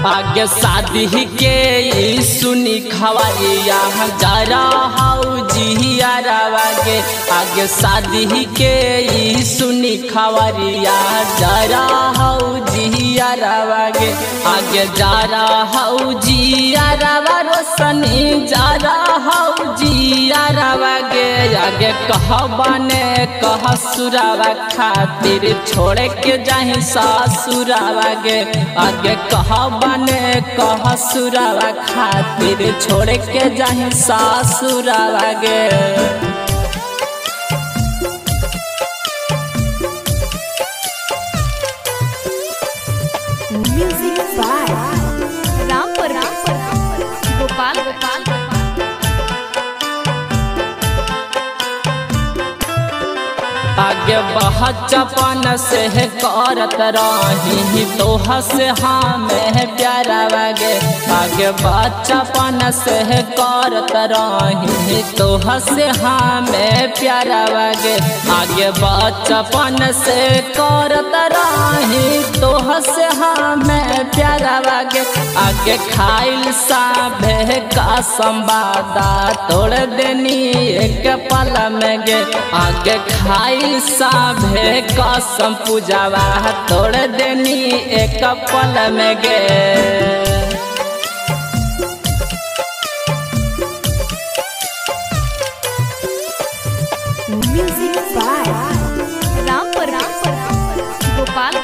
आगे शादी के ई सुनी खवरिया जरा हौजिया रवागे। आगे शादी के ई सुनी खवरिया जरा हौजिया रवागे। आगे जरा हौजिया रवा रोशनी जरा हौजिया रवागे। आगे कहबने कह सुरावा खातिर छोड़ के जाही सासुरावा गे। आगे कहबने कह सुरावा खातिर छोड़ के जाही सासुरावा गे। म्यूजिक बाय रामपुर गोपाल आगे बचपन से करत रही तोह से हमें प्यारा वागे। आगे बचपन से करत रही तोह से हमें प्यारा वागे। आगे बचपन से करत रही तोह से हमें प्यारा वागे। आगे खाइल साभे का संवादा तोड़ देनी एक पल में गे। आगे खाइल साभे कसम पूजावा तोड़ देनी एक पल में गे। म्यूजिक बाय रामपुर गोपाल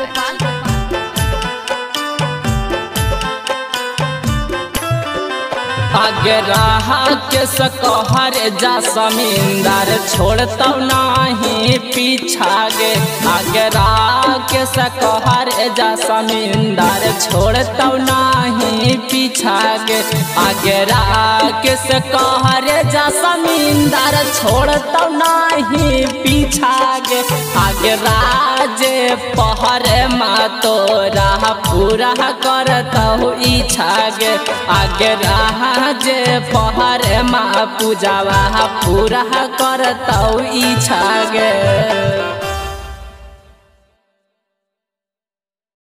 आगे रहा के सकहर जा समींदर छोड़ता नहीं पीछा गे। आगे रहा के सकहर जा समींदर छोड़ता नहीं पीछा गे। आगे रहा के सकहर जा समींदर छोड़ता नहीं पीछा गे। आगे राजे पहर मा तोरा पूरा करता इच्छा गे। आगे रहा जे पहर माँ पूजावा पूरा करता इच्छा गे।